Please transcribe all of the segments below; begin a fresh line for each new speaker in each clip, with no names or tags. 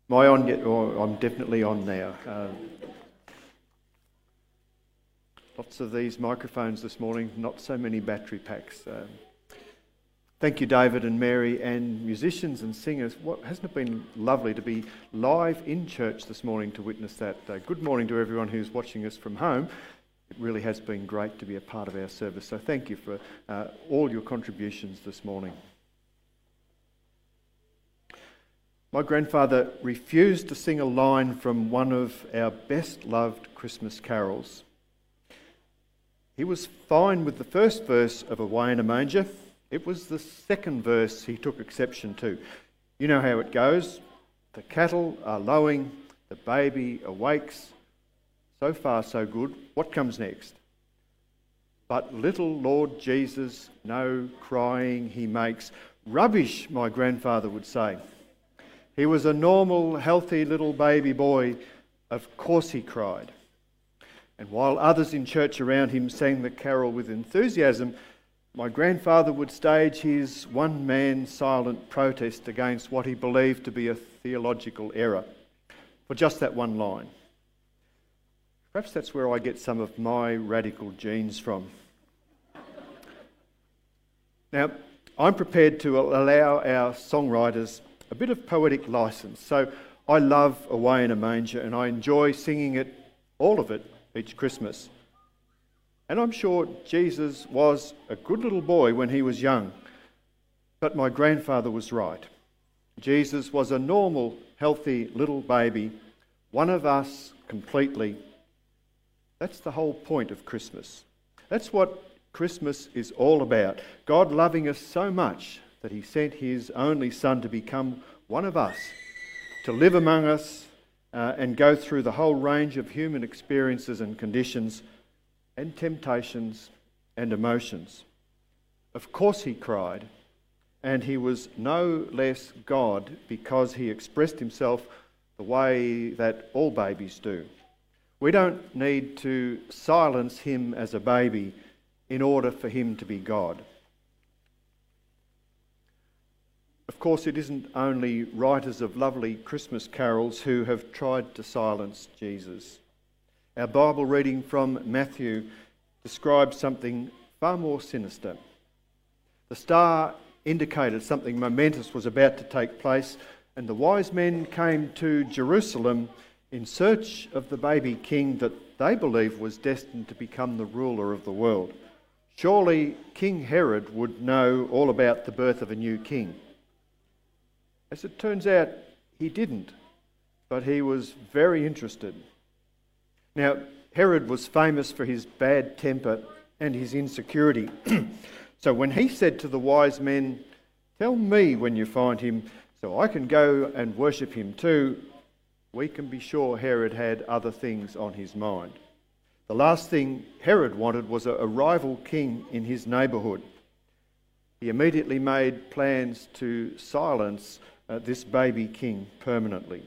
Am I on yet? Or I'm definitely on now. Lots of these microphones this morning, not so many battery packs. Thank you, David and Mary, and musicians and singers. Hasn't it been lovely to be live in church this morning to witness that? Good morning to everyone who's watching us from home. It really has been great to be a part of our service. So thank you for all your contributions this morning. My grandfather refused to sing a line from one of our best-loved Christmas carols. He was fine with the first verse of Away in a Manger. It was the second verse he took exception to. You know how it goes. The cattle are lowing, the baby awakes. So far, so good. What comes next? But little Lord Jesus, no crying he makes. Rubbish, my grandfather would say. He was a normal, healthy little baby boy. Of course he cried. And while others in church around him sang the carol with enthusiasm, my grandfather would stage his one-man silent protest against what he believed to be a theological error for just that one line. Perhaps that's where I get some of my radical genes from. Now, I'm prepared to allow our songwriters a bit of poetic license. So I love Away in a Manger and I enjoy singing it, all of it, each Christmas. And I'm sure Jesus was a good little boy when he was young. But my grandfather was right. Jesus was a normal, healthy little baby, one of us completely. That's the whole point of Christmas. That's what Christmas is all about. God loving us so much that he sent his only son to become one of us, to live among us and go through the whole range of human experiences and conditions and temptations and emotions. Of course he cried, and he was no less God because he expressed himself the way that all babies do. We don't need to silence him as a baby in order for him to be God. Of course, it isn't only writers of lovely Christmas carols who have tried to silence Jesus. Our Bible reading from Matthew describes something far more sinister. The star indicated something momentous was about to take place, and the wise men came to Jerusalem in search of the baby king that they believed was destined to become the ruler of the world. Surely King Herod would know all about the birth of a new king. As it turns out, he didn't, but he was very interested. Now, Herod was famous for his bad temper and his insecurity. So when he said to the wise men, "Tell me when you find him so I can go and worship him too," we can be sure Herod had other things on his mind. The last thing Herod wanted was a rival king in his neighbourhood. He immediately made plans to silence this baby king permanently.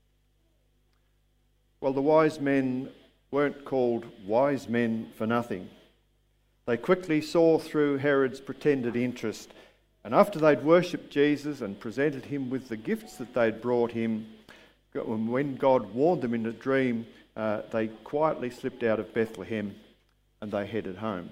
Well, the wise men weren't called wise men for nothing. They quickly saw through Herod's pretended interest, and after they'd worshipped Jesus and presented him with the gifts that they'd brought him, when God warned them in a dream, they quietly slipped out of Bethlehem and they headed home.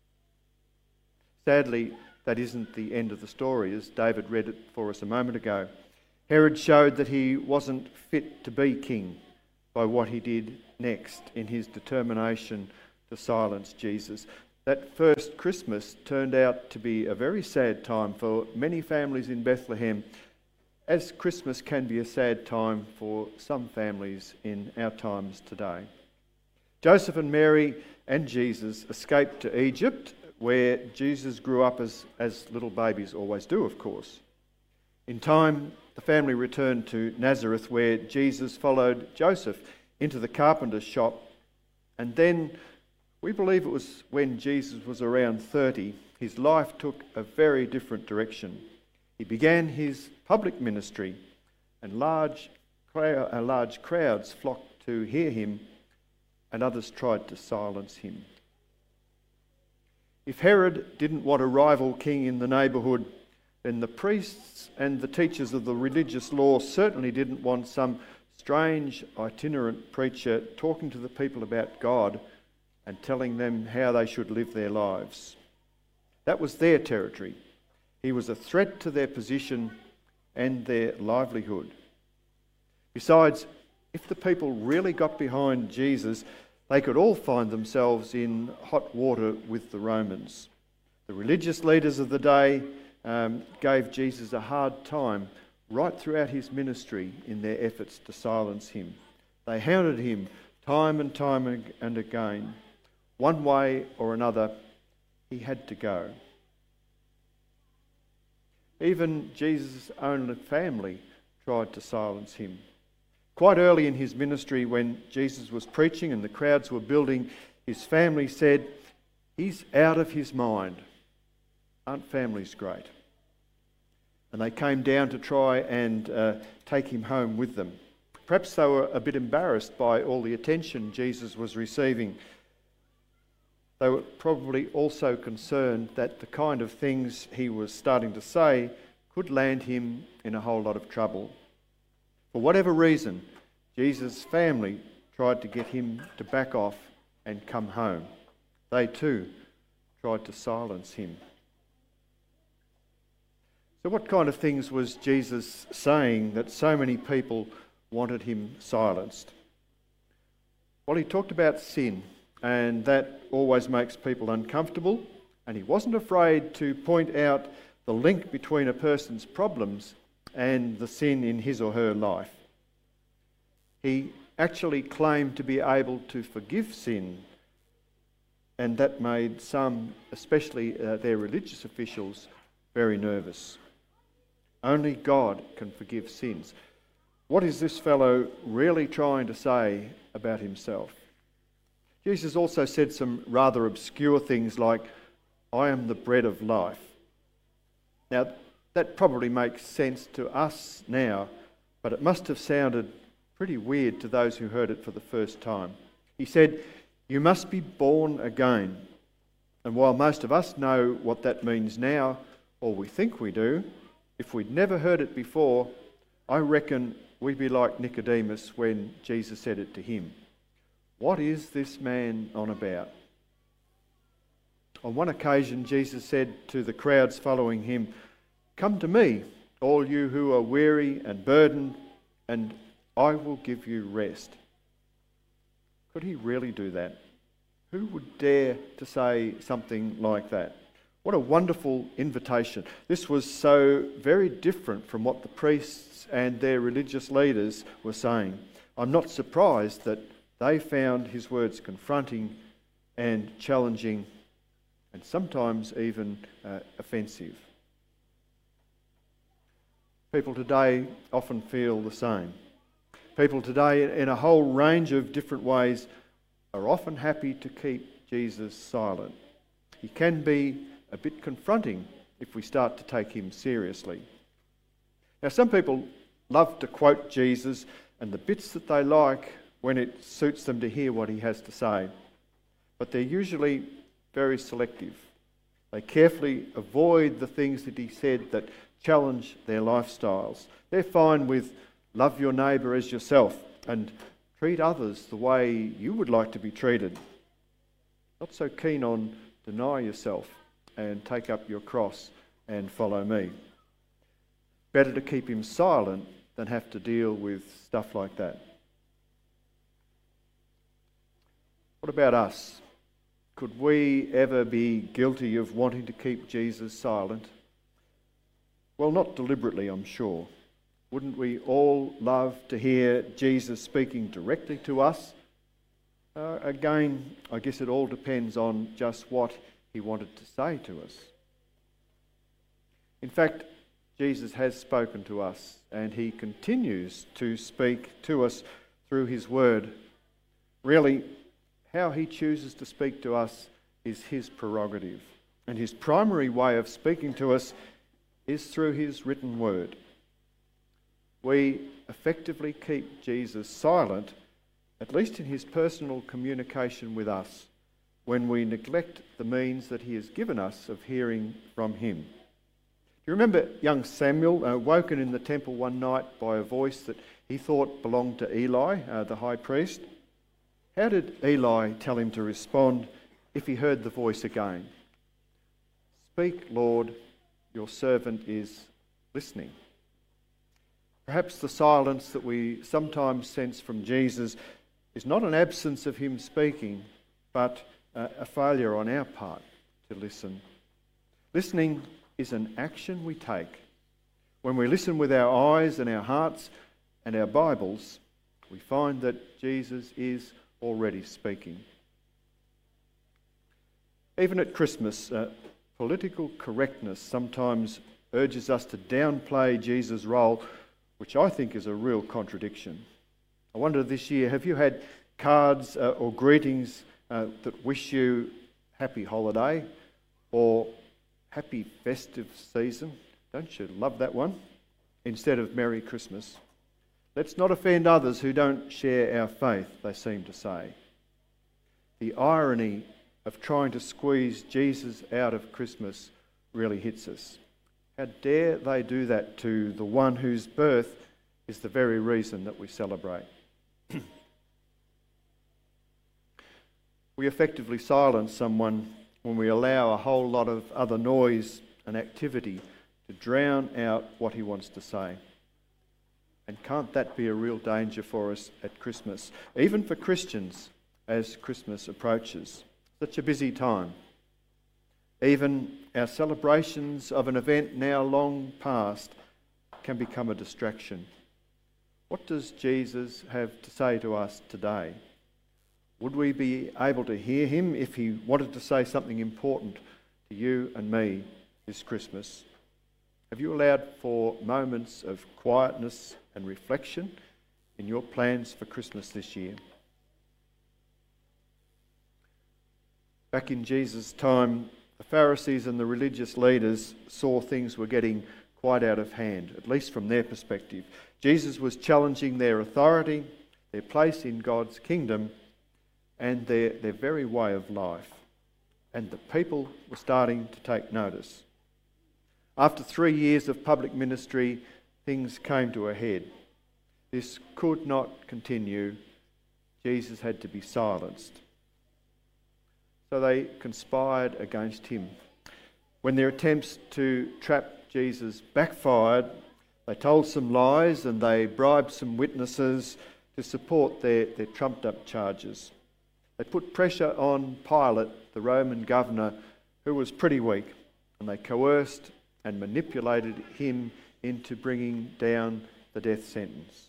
Sadly, that isn't the end of the story, as David read it for us a moment ago. Herod showed that he wasn't fit to be king by what he did next in his determination to silence Jesus. That first Christmas turned out to be a very sad time for many families in Bethlehem, as Christmas can be a sad time for some families in our times today. Joseph and Mary and Jesus escaped to Egypt, where Jesus grew up as little babies always do, of course. In time, the family returned to Nazareth, where Jesus followed Joseph into the carpenter's shop, and then we believe it was when Jesus was around 30, his life took a very different direction. He began his public ministry, and large crowds flocked to hear him, and others tried to silence him. If Herod didn't want a rival king in the neighbourhood, then the priests and the teachers of the religious law certainly didn't want some strange itinerant preacher talking to the people about God and telling them how they should live their lives. That was their territory. He was a threat to their position and their livelihood. Besides, if the people really got behind Jesus, they could all find themselves in hot water with the Romans. The religious leaders of the day gave Jesus a hard time right throughout his ministry in their efforts to silence him. They hounded him time and time and again. One way or another, he had to go. Even Jesus' own family tried to silence him. Quite early in his ministry, when Jesus was preaching and the crowds were building, his family said, "He's out of his mind." Aren't families great? And they came down to try and take him home with them. Perhaps they were a bit embarrassed by all the attention Jesus was receiving. They were probably also concerned that the kind of things he was starting to say could land him in a whole lot of trouble. For whatever reason, Jesus' family tried to get him to back off and come home. They too tried to silence him. So what kind of things was Jesus saying that so many people wanted him silenced? Well, he talked about sin, and that always makes people uncomfortable, and he wasn't afraid to point out the link between a person's problems and the sin in his or her life. He actually claimed to be able to forgive sin, and that made some, especially their religious officials, very nervous. Only God can forgive sins. What is this fellow really trying to say about himself? Jesus also said some rather obscure things like, "I am the bread of life." Now, that probably makes sense to us now, but it must have sounded pretty weird to those who heard it for the first time. He said, "You must be born again." And while most of us know what that means now, or we think we do, if we'd never heard it before, I reckon we'd be like Nicodemus when Jesus said it to him. What is this man on about? On one occasion, Jesus said to the crowds following him, "Come to me, all you who are weary and burdened, and I will give you rest." Could he really do that? Who would dare to say something like that? What a wonderful invitation. This was so very different from what the priests and their religious leaders were saying. I'm not surprised that they found his words confronting and challenging and sometimes even offensive. People today often feel the same. People today, in a whole range of different ways, are often happy to keep Jesus silent. He can be a bit confronting if we start to take him seriously. Now, some people love to quote Jesus and the bits that they like when it suits them to hear what he has to say, but they're usually very selective. They carefully avoid the things that he said that challenge their lifestyles. They're fine with love your neighbour as yourself and treat others the way you would like to be treated. Not so keen on deny yourself and take up your cross and follow me. Better to keep him silent than have to deal with stuff like that. What about us? Could we ever be guilty of wanting to keep Jesus silent? Well, not deliberately, I'm sure. Wouldn't we all love to hear Jesus speaking directly to us? Again, I guess it all depends on just what he wanted to say to us. In fact, Jesus has spoken to us, and he continues to speak to us through his word. Really, how he chooses to speak to us is his prerogative, and his primary way of speaking to us is through his written word. We effectively keep Jesus silent, at least in his personal communication with us, when we neglect the means that he has given us of hearing from him. you remember young Samuel woken in the temple one night by a voice that he thought belonged to Eli, the high priest? How did Eli tell him to respond if he heard the voice again? "Speak, Lord, your servant is listening." Perhaps the silence that we sometimes sense from Jesus is not an absence of him speaking, but a failure on our part to listen. Listening is an action we take. When we listen with our eyes and our hearts and our Bibles, we find that Jesus is already speaking. Even at Christmas, political correctness sometimes urges us to downplay Jesus' role, which I think is a real contradiction. I wonder this year, have you had cards or greetings that wish you happy holiday or happy festive season? Don't you love that one? Instead of Merry Christmas. Let's not offend others who don't share our faith, they seem to say. The irony of trying to squeeze Jesus out of Christmas really hits us. How dare they do that to the one whose birth is the very reason that we celebrate? We effectively silence someone when we allow a whole lot of other noise and activity to drown out what he wants to say. And can't that be a real danger for us at Christmas, even for Christians as Christmas approaches? Such a busy time. Even our celebrations of an event now long past can become a distraction. What does Jesus have to say to us today? Would we be able to hear him if he wanted to say something important to you and me this Christmas? Have you allowed for moments of quietness and reflection in your plans for Christmas this year? Back in Jesus' time, the Pharisees and the religious leaders saw things were getting quite out of hand, at least from their perspective. Jesus was challenging their authority, their place in God's kingdom, and their very way of life. And the people were starting to take notice. After 3 years of public ministry, things came to a head. This could not continue. Jesus had to be silenced. So they conspired against him. When their attempts to trap Jesus backfired, they told some lies and they bribed some witnesses to support their trumped-up charges. They put pressure on Pilate, the Roman governor, who was pretty weak, and they coerced and manipulated him into bringing down the death sentence.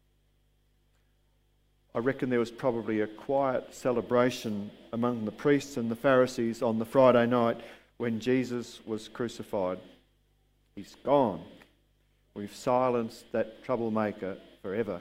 I reckon there was probably a quiet celebration among the priests and the Pharisees on the Friday night when Jesus was crucified. He's gone. We've silenced that troublemaker forever.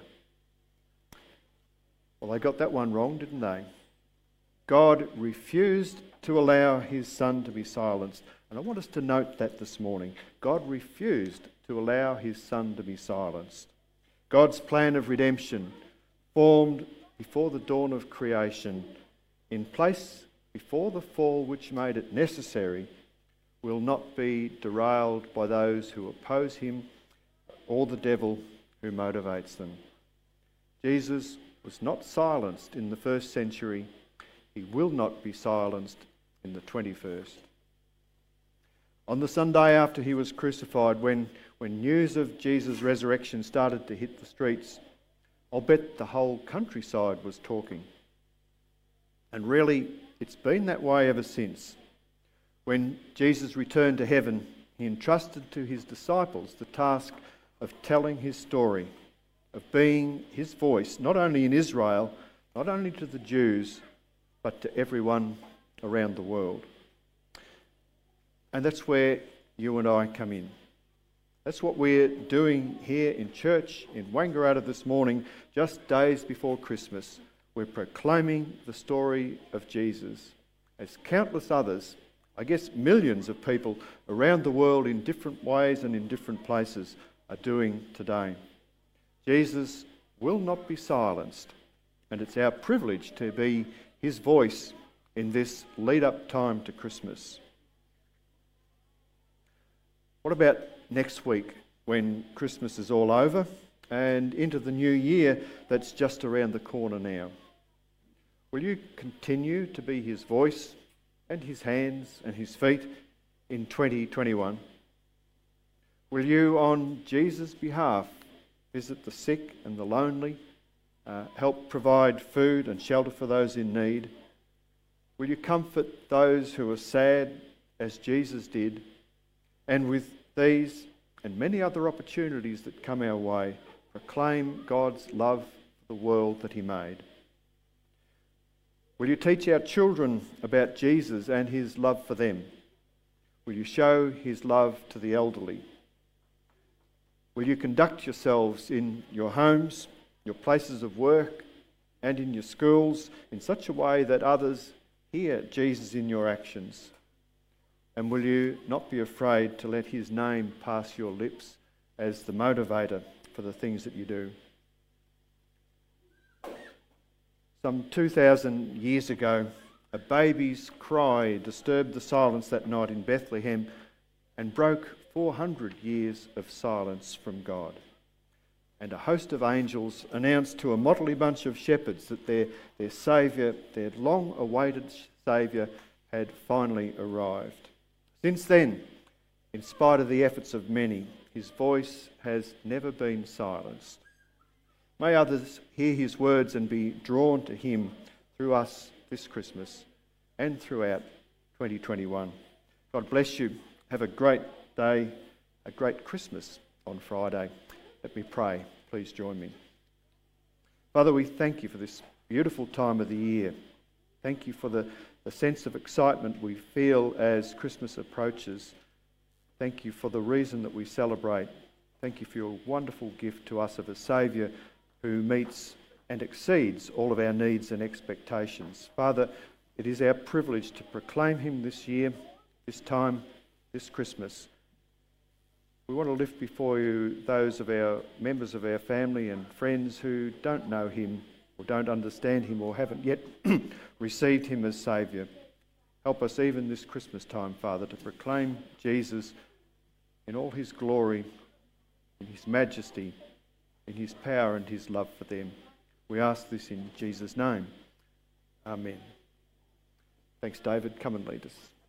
Well, they got that one wrong, didn't they? God refused to allow his Son to be silenced. And I want us to note that this morning. God refused to allow his Son to be silenced. God's plan of redemption, formed before the dawn of creation, in place before the fall which made it necessary, will not be derailed by those who oppose him or the devil who motivates them. Jesus was not silenced in the first century. He will not be silenced in the 21st. On the Sunday after he was crucified, when news of Jesus' resurrection started to hit the streets, I'll bet the whole countryside was talking. And really, it's been that way ever since. When Jesus returned to heaven, he entrusted to his disciples the task of telling his story, of being his voice, not only in Israel, not only to the Jews, but to everyone around the world. And that's where you and I come in. That's what we're doing here in church in Wangaratta this morning, just days before Christmas. We're proclaiming the story of Jesus, as countless others, I guess millions of people around the world in different ways and in different places are doing today. Jesus will not be silenced, and it's our privilege to be his voice in this lead-up time to Christmas. What about next week when Christmas is all over and into the new year that's just around the corner now? Will you continue to be his voice and his hands and his feet in 2021? Will you, on Jesus' behalf, visit the sick and the lonely, help provide food and shelter for those in need? Will you comfort those who are sad as Jesus did? And with these and many other opportunities that come our way, proclaim God's love for the world that he made. Will you teach our children about Jesus and his love for them? Will you show his love to the elderly? Will you conduct yourselves in your homes, your places of work, and in your schools in such a way that others hear Jesus in your actions? And will you not be afraid to let his name pass your lips as the motivator for the things that you do? Some 2,000 years ago, a baby's cry disturbed the silence that night in Bethlehem and broke 400 years of silence from God. And a host of angels announced to a motley bunch of shepherds that their Saviour, their long-awaited Saviour, had finally arrived. Since then, in spite of the efforts of many, his voice has never been silenced. May others hear his words and be drawn to him through us this Christmas and throughout 2021. God bless you. Have a great day, a great Christmas on Friday. Let me pray. Please join me. Father, we thank you for this beautiful time of the year. Thank you for the sense of excitement we feel as Christmas approaches. Thank you for the reason that we celebrate. Thank you for your wonderful gift to us of a Saviour who meets and exceeds all of our needs and expectations. Father, it is our privilege to proclaim him this year, this time, this Christmas. We want to lift before you those of our members of our family and friends who don't know him or don't understand him or haven't yet received him as Saviour. Help us even this Christmas time, Father, to proclaim Jesus in all his glory, in his majesty, in his power and his love for them. We ask this in Jesus' name. Amen. Thanks, David. Come and lead us.